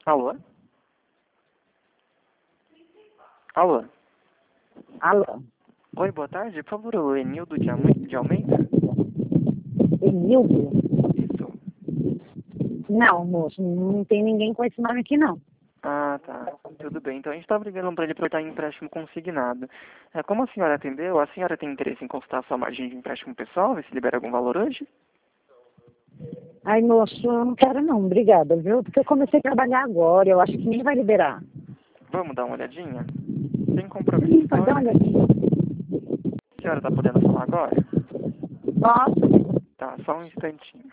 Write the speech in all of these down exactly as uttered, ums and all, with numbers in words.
Alô? Alô? Alô? Oi, boa tarde. Por favor, o Enildo de Alme- de Almeida? Emildo? Isso. Não, moço, não tem ninguém com esse nome aqui, não. Ah, tá. Tudo bem. Então a gente estava ligando para ele para empréstimo consignado. É, como a senhora atendeu, a senhora tem interesse em consultar a sua margem de empréstimo pessoal, ver se libera algum valor hoje? Ai, moço, eu não quero não, obrigada, viu? Porque eu comecei a trabalhar agora, eu acho que nem vai liberar. Vamos dar uma olhadinha? Sem compromisso, Sim, só pode dar um uma instantinho. olhadinha. A senhora está podendo falar agora? Nossa, Tá, só um instantinho.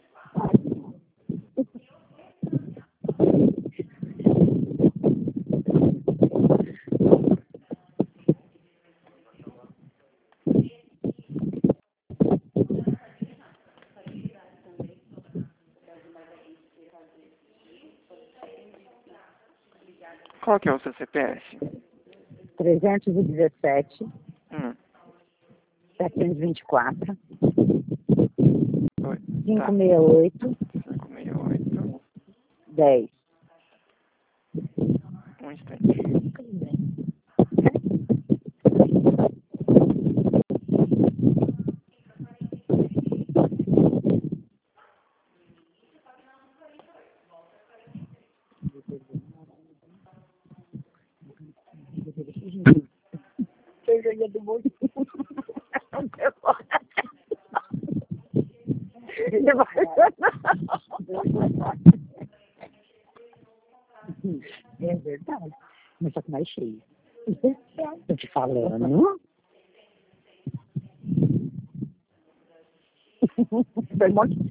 Qual que é o seu C P F? trezentos e dezessete, Hum, setecentos e vinte e quatro, oi. quinhentos Tá, e sessenta e oito, cinco seis oito. dez. Um instante. Eu ia do mundo. É verdade. Mas só que mais cheio. Tô te falando. Foi um monte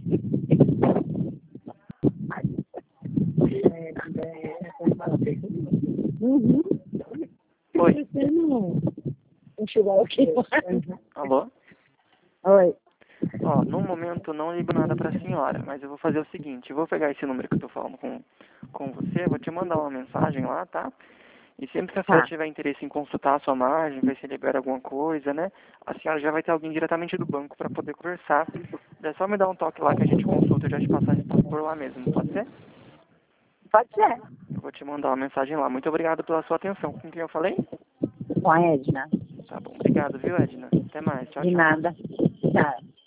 Uhum. Oi. Você não enxugou aqui. Alô? Oi. Ó, no momento não ligo nada pra senhora, mas eu vou fazer o seguinte, eu vou pegar esse número que eu tô falando com, com você, vou te mandar uma mensagem lá, tá? E sempre que a senhora Tá. tiver interesse em consultar a sua margem, ver se libera alguma coisa, né? A senhora já vai ter alguém diretamente do banco para poder conversar. É só me dar um toque lá que a gente consulta e já te passa a resposta por lá mesmo, pode ser? Pode ser. Eu vou te mandar uma mensagem lá. Muito obrigado pela sua atenção. Com quem eu falei? Com a Edna. Tá bom. Obrigado, viu, Edna? Até mais. Tchau, De tchau. nada. Tá.